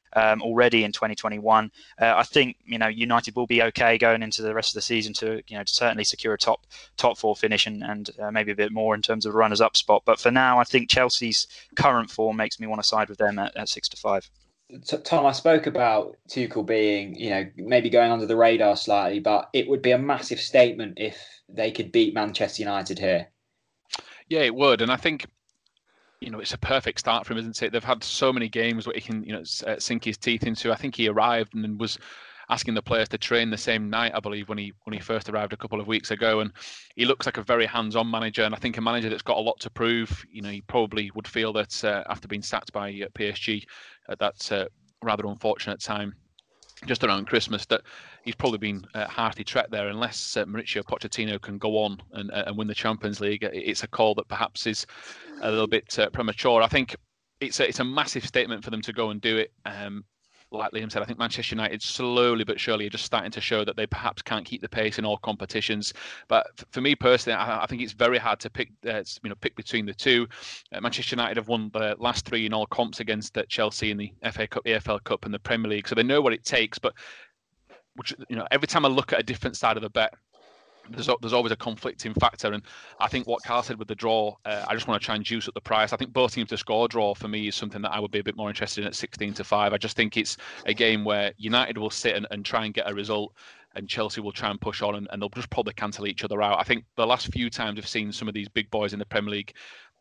um, already in twenty twenty-one. Uh, I think you know United will be okay going into the rest of the season to you know to certainly secure a top top four finish and, and uh, maybe a bit more in terms of runners up spot. But for now, I think Chelsea's current form makes me want to side with them at, at six to five. Tom, I spoke about Tuchel being, you know, maybe going under the radar slightly, but it would be a massive statement if they could beat Manchester United here. Yeah, it would. And I think, you know, it's a perfect start for him, isn't it? They've had so many games where he can, you know, sink his teeth into. I think he arrived and was asking the players to train the same night, I believe, when he when he first arrived a couple of weeks ago. And he looks like a very hands-on manager. And I think a manager that's got a lot to prove. You know, he probably would feel that uh, after being sacked by uh, P S G at that uh, rather unfortunate time just around Christmas, that he's probably been a hearty threat there. Unless uh, Mauricio Pochettino can go on and, uh, and win the Champions League, it's a call that perhaps is a little bit uh, premature. I think it's a, it's a massive statement for them to go and do it. Um, like Liam said, I think Manchester United slowly but surely are just starting to show that they perhaps can't keep the pace in all competitions. But for me personally, I, I think it's very hard to pick, uh, you know, pick between the two. Uh, Manchester United have won the last three in all comps against uh, Chelsea in the F A Cup, the E F L Cup, and the Premier League, so they know what it takes. But which, you know, every time I look at a different side of the bet, There's, there's always a conflicting factor. And I think what Carl said with the draw, uh, I just want to try and juice up the price. I think both teams to score draw for me is something that I would be a bit more interested in at sixteen to five. I just think it's a game where United will sit and, and try and get a result, and Chelsea will try and push on, and, and they'll just probably cancel each other out. I think the last few times we've seen some of these big boys in the Premier League,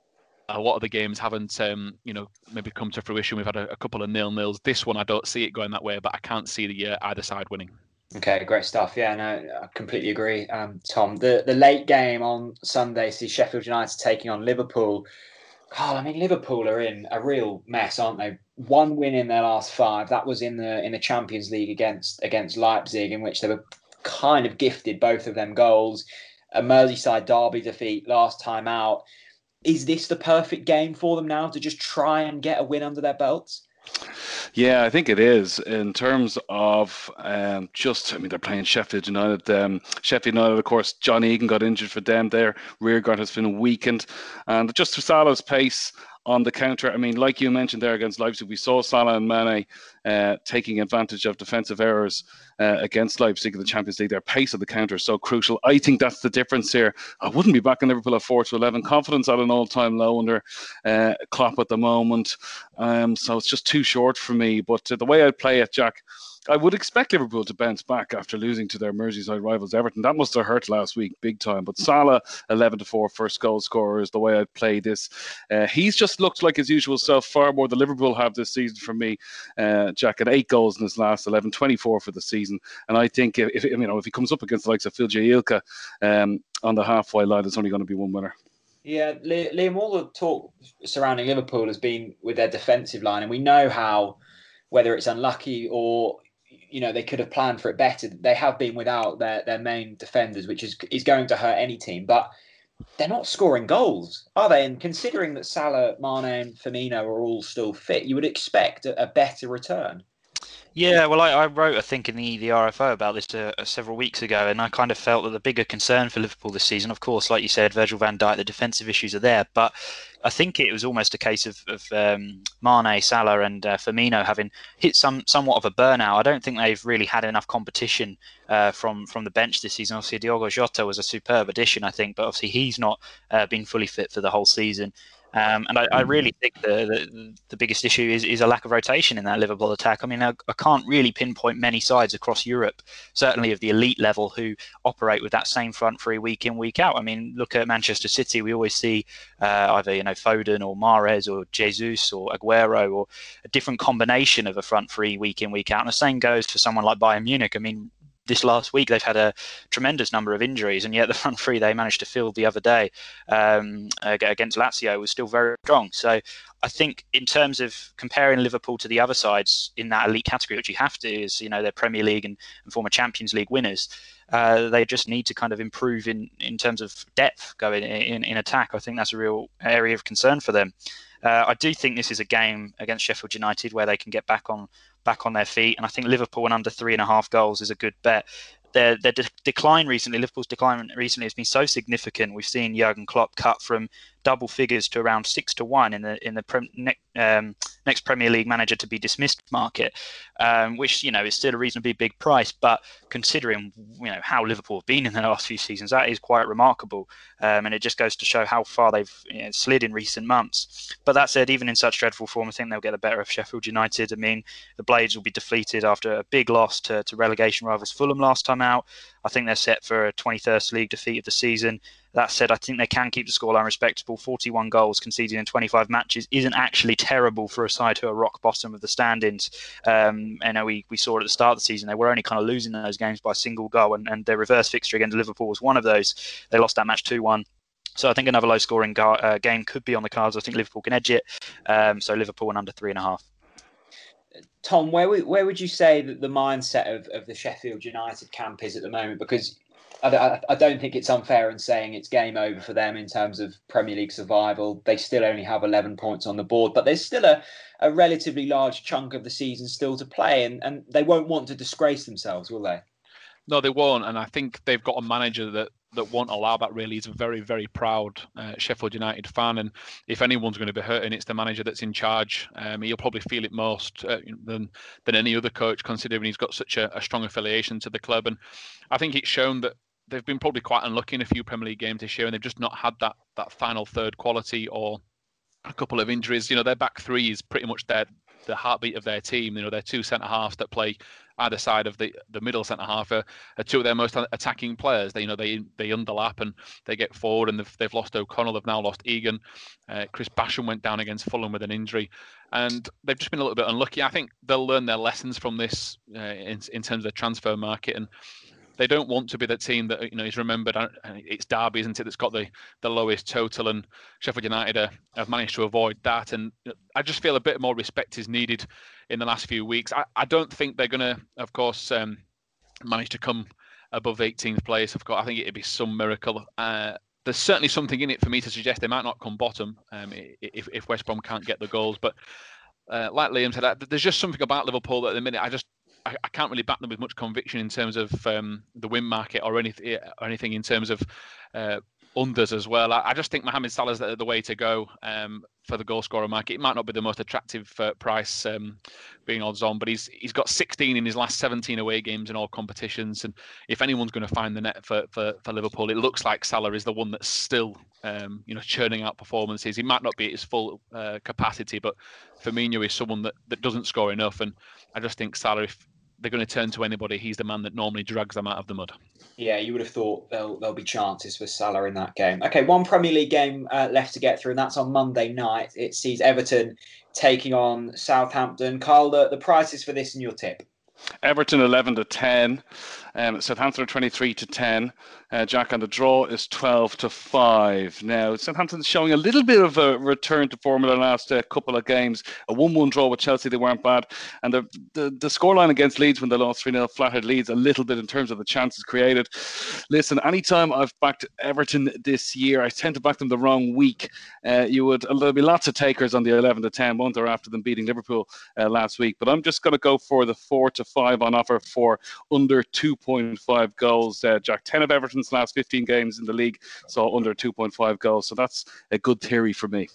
a lot of the games haven't, um, you know, maybe come to fruition. We've had a, a couple of nil-nils. This one, I don't see it going that way, but I can't see the uh, either side winning. Okay, great stuff. Yeah, no, I completely agree, um, Tom. The the late game on Sunday sees Sheffield United taking on Liverpool. Carl, I mean, Liverpool are in a real mess, aren't they? One win in their last five. That was in the in the Champions League against against Leipzig, in which they were kind of gifted both of them goals. A Merseyside derby defeat last time out. Is this the perfect game for them now to just try and get a win under their belts? Yeah, I think it is in terms of um, just, I mean, they're playing Sheffield United. Um, Sheffield United, of course, John Egan got injured for them. Their rearguard has been weakened. And just for Salah's pace on the counter, I mean, like you mentioned there against Leipzig, we saw Salah and Mane uh, taking advantage of defensive errors uh, against Leipzig in the Champions League. Their pace of the counter is so crucial. I think that's the difference here. I wouldn't be backing Liverpool at four to eleven. Confidence at an all-time low under uh, Klopp at the moment. Um, so it's just too short for me. But uh, the way I'd play it, Jack, I would expect Liverpool to bounce back after losing to their Merseyside rivals Everton. That must have hurt last week big time. But Salah, eleven to four first goal scorer is the way I'd play this. Uh, he's just looked like his usual self far more than Liverpool have this season for me. Uh, Jack, at eight goals in his last eleven, twenty-four for the season. And I think if, if you know if he comes up against the likes of Phil Jagielka um, on the halfway line, there's only going to be one winner. Yeah, Liam, all the talk surrounding Liverpool has been with their defensive line, and we know how, whether it's unlucky or, you know, they could have planned for it better, they have been without their, their main defenders, which is is going to hurt any team. But they're not scoring goals, are they? And considering that Salah, Mane and Firmino are all still fit, you would expect a, a better return. Yeah, well, I, I wrote, I think, in the, the R F O about this uh, several weeks ago, and I kind of felt that the bigger concern for Liverpool this season, of course, like you said, Virgil van Dijk, the defensive issues are there, but I think it was almost a case of, of um, Mane, Salah and uh, Firmino having hit some somewhat of a burnout. I don't think they've really had enough competition uh, from, from the bench this season. Obviously, Diogo Jota was a superb addition, I think, but obviously he's not uh, been fully fit for the whole season. Um, and I, I really think the, the the biggest issue is, is a lack of rotation in that Liverpool attack. I mean, I, I can't really pinpoint many sides across Europe, certainly of the elite level, who operate with that same front three week in, week out. I mean, look at Manchester City. We always see uh, either, you know, Foden or Mahrez or Jesus or Aguero, or a different combination of a front three week in, week out. And the same goes for someone like Bayern Munich. I mean, this last week they've had a tremendous number of injuries, and yet the front three they managed to field the other day um, against Lazio was still very strong. So I think in terms of comparing Liverpool to the other sides in that elite category, which you have to, is, you know, they're Premier League and, and former Champions League winners, uh, they just need to kind of improve in, in terms of depth going in, in attack. I think that's a real area of concern for them. Uh, I do think this is a game against Sheffield United where they can get back on back on their feet, and I think Liverpool and under three and a half goals is a good bet. Their their de- decline recently, Liverpool's decline recently has been so significant. We've seen Jurgen Klopp cut from double figures to around six to one in the in the pre- ne- um, next Premier League manager to be dismissed market, um, which you know is still a reasonably big price. But considering you know how Liverpool have been in the last few seasons, that is quite remarkable, um, and it just goes to show how far they've you know, slid in recent months. But that said, even in such dreadful form, I think they'll get the better of Sheffield United. I mean, the Blades will be defeated after a big loss to, to relegation rivals Fulham last time out. I think they're set for a twenty-first league defeat of the season. That said, I think they can keep the scoreline respectable. forty-one goals conceded in twenty-five matches isn't actually terrible for a side who are rock bottom of the standings. Um, I know we, we saw at the start of the season they were only kind of losing those games by a single goal, and, and their reverse fixture against Liverpool was one of those. They lost that match two one. So I think another low-scoring go- uh, game could be on the cards. I think Liverpool can edge it. Um, so Liverpool and under three and a half. Tom, where would, where would you say that the mindset of, of the Sheffield United camp is at the moment? Because I, I don't think it's unfair in saying it's game over for them in terms of Premier League survival. They still only have eleven points on the board, but there's still a, a relatively large chunk of the season still to play, and, and they won't want to disgrace themselves, will they? No, they won't, and I think they've got a manager that, that won't allow that really. He's a very, very proud uh, Sheffield United fan, and if anyone's going to be hurting, it's the manager that's in charge. Um, he'll probably feel it most uh, than than any other coach, considering he's got such a, a strong affiliation to the club. And I think it's shown that they've been probably quite unlucky in a few Premier League games this year, and they've just not had that that final third quality or a couple of injuries. You know, their back three is pretty much their the heartbeat of their team. You know, their two centre halves that play either side of the, the middle centre half are, are two of their most attacking players. They you know they they underlap and they get forward, and they've they've lost O'Connell, they've now lost Egan. Uh, Chris Basham went down against Fulham with an injury, and they've just been a little bit unlucky. I think they'll learn their lessons from this uh, in in terms of the transfer market, and they don't want to be the team that you know is remembered. It's Derby, isn't it, that's got the, the lowest total, and Sheffield United are, have managed to avoid that. And I just feel a bit more respect is needed in the last few weeks. I, I don't think they're going to, of course, um, manage to come above eighteenth place. Of course, I think it'd be some miracle. Uh, there's certainly something in it for me to suggest they might not come bottom um, if, if West Brom can't get the goals. But uh, like Liam said, there's just something about Liverpool that at the minute I just I, I can't really back them with much conviction in terms of um, the win market or anything, or anything in terms of uh, unders as well. I, I just think Mohamed Salah's the, the way to go um, for the goal scorer market. It might not be the most attractive uh, price um, being odds on, but he's he's got sixteen in his last seventeen away games in all competitions. And if anyone's going to find the net for, for, for Liverpool, it looks like Salah is the one that's still um, you know churning out performances. He might not be at his full uh, capacity, but Firmino is someone that, that doesn't score enough. And I just think Salah, if they're going to turn to anybody, he's the man that normally drags them out of the mud. Yeah, you would have thought there'll, there'll be chances for Salah in that game. Okay, one Premier League game uh, left to get through, and that's on Monday night. It sees Everton taking on Southampton. Carl, the, the prices for this and your tip? Everton eleven to ten, um, Southampton are twenty-three to ten. Uh, Jack, on the draw is twelve to five. Now, Southampton's showing a little bit of a return to form in the last uh, couple of games. A one one draw with Chelsea, they weren't bad. And the the, the scoreline against Leeds when they lost three nil flattered Leeds a little bit in terms of the chances created. Listen, anytime I've backed Everton this year, I tend to back them the wrong week. Uh, you would There'll be lots of takers on the eleven to ten, won't there, after them beating Liverpool uh, last week. But I'm just going to go for the four to five on offer for under two point five goals. Uh, Jack, ten of Everton's last fifteen games in the league saw under two point five goals. So that's a good theory for me.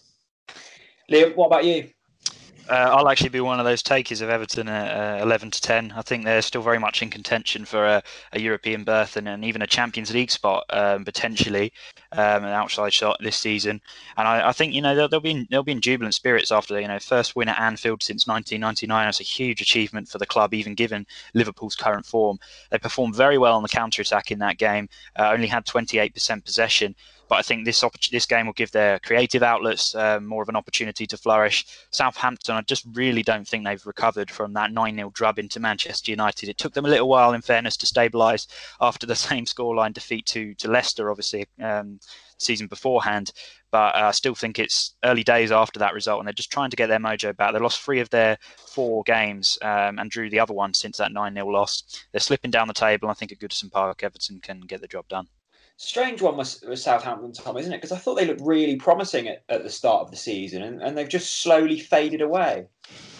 Liam, what about you? Uh, I'll actually be one of those takers of Everton at uh, eleven to ten. I think they're still very much in contention for a, a European berth and, and even a Champions League spot um, potentially, um, an outside shot this season. And I, I think you know they'll, they'll be in, they'll be in jubilant spirits after you know first win at Anfield since nineteen ninety-nine. That's a huge achievement for the club, even given Liverpool's current form. They performed very well on the counter attack in that game. Uh, only had twenty-eight percent possession. But I think this this game will give their creative outlets um, more of an opportunity to flourish. Southampton, I just really don't think they've recovered from that nine nil drubbing to Manchester United. It took them a little while, in fairness, to stabilise after the same scoreline defeat to, to Leicester, obviously, um, season beforehand. But uh, I still think it's early days after that result, and they're just trying to get their mojo back. They lost three of their four games um, and drew the other one since that nine nil loss. They're slipping down the table. I think at Goodison Park, Everton can get the job done. Strange one with, with Southampton, Tom, isn't it? Because I thought they looked really promising at, at the start of the season, and, and they've just slowly faded away.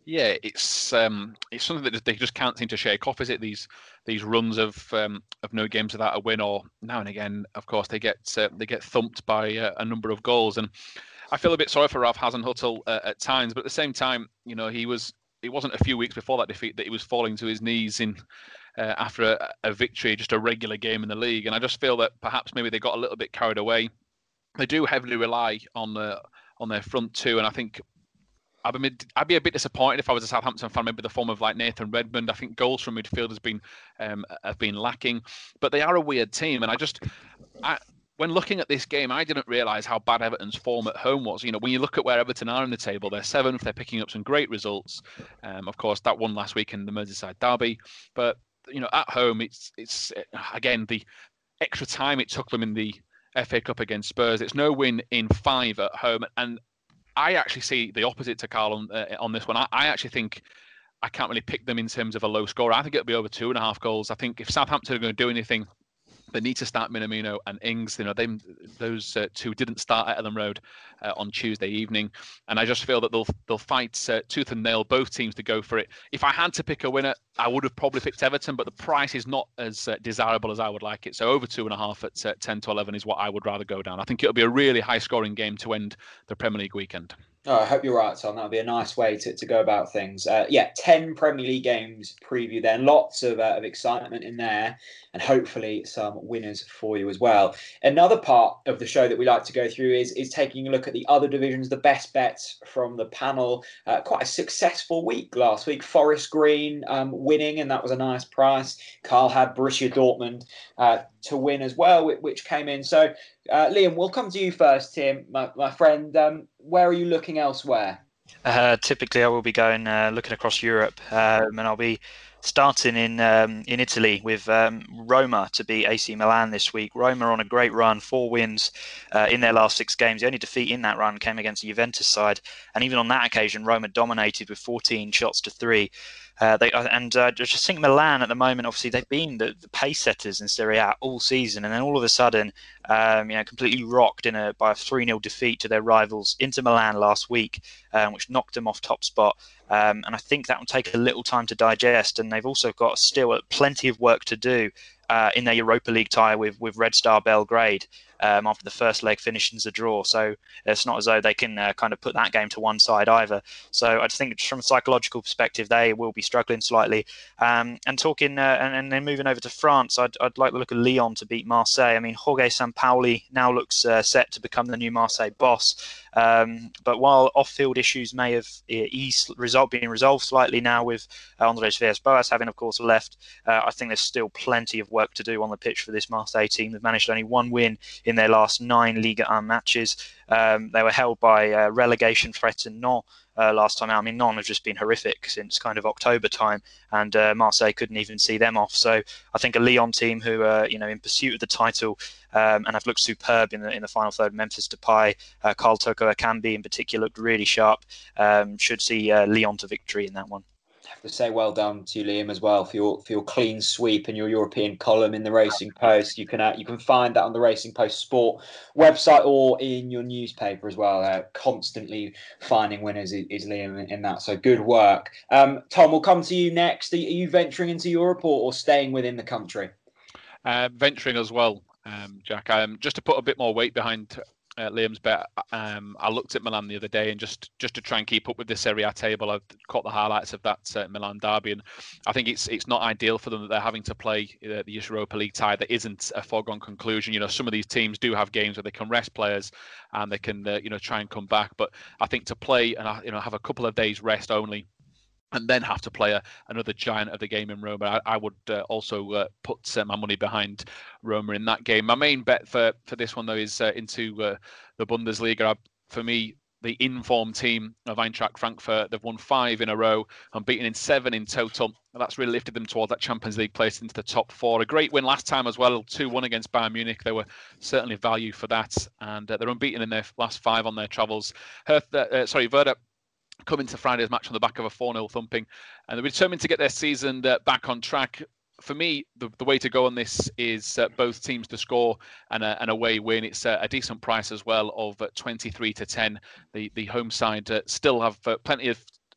Yeah, it's um, it's something that they just can't seem to shake off, is it? These these runs of um, of no games without a win, or now and again, of course, they get uh, they get thumped by uh, a number of goals. And I feel a bit sorry for Ralph Hasenhüttl uh, at times, but at the same time, you know, he was it wasn't a few weeks before that defeat that he was falling to his knees in uh, after a, a victory, just a regular game in the league. And I just feel that perhaps maybe they got a little bit carried away. They do heavily rely on the on their front two, and I think. I'd be, I'd be a bit disappointed if I was a Southampton fan, maybe the form of like Nathan Redmond. I think goals from midfield has been um, have been lacking, but they are a weird team. And I just, I, when looking at this game, I didn't realise how bad Everton's form at home was. You know, when you look at where Everton are in the table, they're seventh, they're picking up some great results. Um, of course, that one last week in the Merseyside derby, but you know, at home, it's it's again the extra time it took them in the F A Cup against Spurs. It's no win in five at home, and I actually see the opposite to Carl on, uh, on this one. I, I actually think I can't really pick them in terms of a low score. I think it'll be over two and a half goals. I think if Southampton are going to do anything, they need to start Minamino and Ings. You know, they, those uh, two didn't start at Ellen Road uh, on Tuesday evening, and I just feel that they'll they'll fight uh, tooth and nail, both teams, to go for it. If I had to pick a winner, I would have probably picked Everton, but the price is not as uh, desirable as I would like it. So over two and a half at uh, ten to eleven is what I would rather go down. I think it'll be a really high-scoring game to end the Premier League weekend. Oh, I hope you're right, Tom. That'll be a nice way to, to go about things. Uh, yeah, ten Premier League games preview then. Lots of, uh, of excitement in there, and hopefully some winners for you as well. Another part of the show that we like to go through is, is taking a look at the other divisions, the best bets from the panel. Uh, quite a successful week last week. Forest Green um, winning, and that was a nice price. Carl had Borussia Dortmund uh, to win as well, which came in. So, uh, Liam, we'll come to you first, Tim, my, my friend. Um, where are you looking elsewhere? Uh, typically, I will be going uh, looking across Europe, um, and I'll be starting in um, in Italy with um, Roma to beat A C Milan this week. Roma on a great run, four wins uh, in their last six games. The only defeat in that run came against the Juventus side, and even on that occasion, Roma dominated with fourteen shots to three. Uh, they and uh, just think Milan at the moment. Obviously, they've been the, the pace setters in Serie A all season, and then all of a sudden, um, you know, completely rocked in a by a three nil defeat to their rivals Inter Milan last week, um, which knocked them off top spot. Um, and I think that will take a little time to digest. And they've also got still plenty of work to do uh, in their Europa League tie with with Red Star Belgrade. Um, after the first leg finishing as a draw. So it's not as though they can uh, kind of put that game to one side either. So I think from a psychological perspective, they will be struggling slightly. Um, and talking, uh, and, and then moving over to France, I'd, I'd like to look at Lyon to beat Marseille. I mean, Jorge Sampaoli now looks uh, set to become the new Marseille boss. Um, but while off-field issues may have eased, result, been resolved slightly now with uh, Andres Villas-Boas having, of course, left, uh, I think there's still plenty of work to do on the pitch for this Marseille team. They've managed only one win in their last nine Ligue one matches. Um, they were held by uh, relegation threatened Nantes uh, last time out. I mean, Nantes have just been horrific since kind of October time, and uh, Marseille couldn't even see them off. So I think a Lyon team who are, you know, in pursuit of the title um, and have looked superb in the in the final third. Memphis Depay, uh, Carl Toko Ekambi in particular looked really sharp. Um, should see uh, Lyon to victory in that one. I have to say well done to you, Liam, as well, for your for your clean sweep and your European column in the Racing Post. You can uh, you can find that on the Racing Post Sport website or in your newspaper as well. Uh, constantly finding winners is, is Liam in, in that. So good work. Um, Tom, we'll come to you next. Are you venturing into Europe or, or staying within the country? Uh, venturing as well, um, Jack. Um, just to put a bit more weight behind Uh, Liam's bet. Um, I looked at Milan the other day, and just, just to try and keep up with the Serie A table, I've caught the highlights of that uh, Milan derby, and I think it's it's not ideal for them that they're having to play uh, the Europa League tie. That isn't a foregone conclusion. You know, some of these teams do have games where they can rest players and they can uh, you know try and come back, but I think to play and you know have a couple of days rest only, and then have to play a, another giant of the game in Roma, I, I would uh, also uh, put uh, my money behind Roma in that game. My main bet for, for this one, though, is uh, into uh, the Bundesliga. I, for me, the informed team of Eintracht Frankfurt, they've won five in a row and beaten in seven in total. And that's really lifted them towards that Champions League place into the top four. A great win last time as well, two one against Bayern Munich. They were certainly value for that. And uh, they're unbeaten in their last five on their travels. Hertha, uh, sorry, Werder coming to Friday's match on the back of a four nil thumping, and they're determined to get their season uh, back on track. For me, the, the way to go on this is uh, both teams to score and a, an away win. It's uh, a decent price as well of uh, twenty-three to ten. The the home side uh, still have uh, plenty of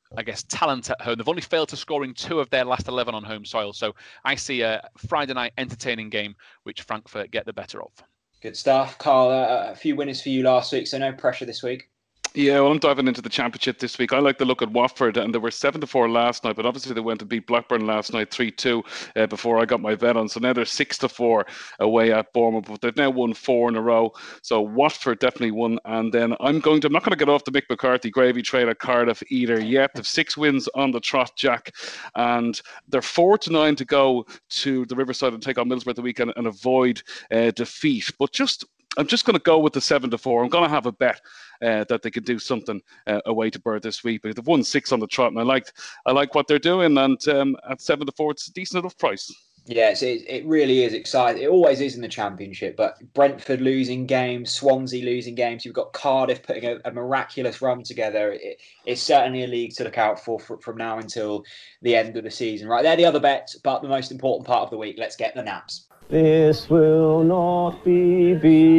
I guess, talent at home. They've only failed to score in two of their last eleven on home soil. So I see a Friday night entertaining game, which Frankfurt get the better of. Good stuff. Carl, uh, a few winners for you last week, so no pressure this week. Yeah, well, I'm diving into the championship this week. I like to look at Watford, and they were seven to four last night, but obviously they went to beat Blackburn last night three two uh, before I got my bet on. So now they're six to four away at Bournemouth, but they've now won four in a row. So Watford definitely won, and then I'm going to I'm not going to get off the Mick McCarthy gravy train at Cardiff either yet. They've six wins on the trot, Jack, and they're four to nine to go to the Riverside and take on Middlesbrough the weekend and avoid uh, defeat. But just I'm just going to go with the seven to four. I'm going to have a bet uh, that they could do something uh, away to Bird this week. But they've won six on the trot, and I like I like what they're doing. And um, at seven to four, it's a decent enough price. Yes, it, it really is exciting. It always is in the Championship, but Brentford losing games, Swansea losing games. You've got Cardiff putting a, a miraculous run together. It, it's certainly a league to look out for, for from now until the end of the season. Right, they're the other bets, but the most important part of the week. Let's get the naps. This will not be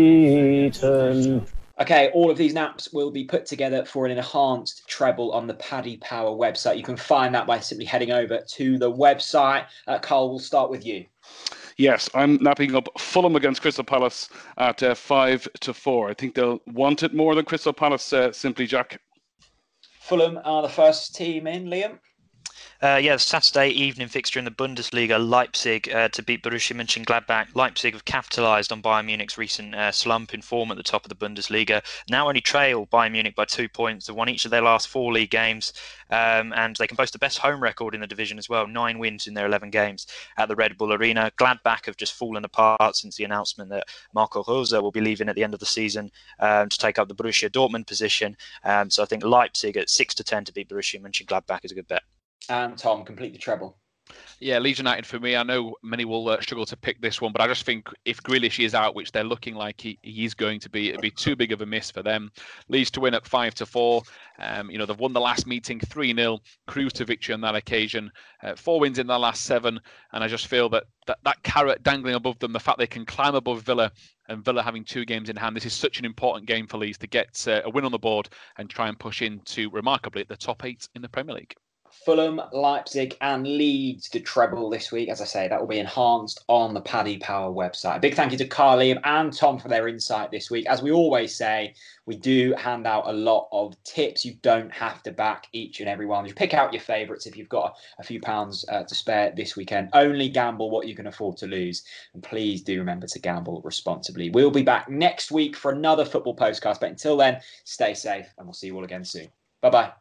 beaten. Okay, all of these naps will be put together for an enhanced treble on the Paddy Power website. You can find that by simply heading over to the website. Uh, Carl, we'll start with you. Yes, I'm napping up Fulham against Crystal Palace at uh, five to four. I think they'll want it more than Crystal Palace, uh, simply, Jack. Fulham are the first team in, Liam. Uh, yeah, the Saturday evening fixture in the Bundesliga, Leipzig uh, to beat Borussia Mönchengladbach. Leipzig have capitalised on Bayern Munich's recent uh, slump in form at the top of the Bundesliga. Now only trail Bayern Munich by two points. They've won each of their last four league games, um, and they can boast the best home record in the division as well, nine wins in their eleven games at the Red Bull Arena. Gladbach have just fallen apart since the announcement that Marco Rose will be leaving at the end of the season um, to take up the Borussia Dortmund position. Um, so I think Leipzig at six to ten to beat Borussia Mönchengladbach is a good bet. And Tom, complete the treble. Yeah, Leeds United for me. I know many will uh, struggle to pick this one, but I just think if Grealish is out, which they're looking like he, he's going to be, it'd be too big of a miss for them. Leeds to win at five to four. Um, you know, they've won the last meeting three nil, cruised to victory on that occasion. Uh, four wins in their last seven, and I just feel that, that that carrot dangling above them, the fact they can climb above Villa, and Villa having two games in hand, this is such an important game for Leeds to get uh, a win on the board and try and push into, remarkably, the top eight in the Premier League. Fulham, Leipzig and Leeds to treble this week. As I say, that will be enhanced on the Paddy Power website. A big thank you to Carl, Liam and Tom for their insight this week. As we always say, we do hand out a lot of tips. You don't have to back each and every one. You pick out your favourites if you've got a few pounds uh, to spare this weekend. Only gamble what you can afford to lose. And please do remember to gamble responsibly. We'll be back next week for another Football Postcast. But until then, stay safe and we'll see you all again soon. Bye-bye.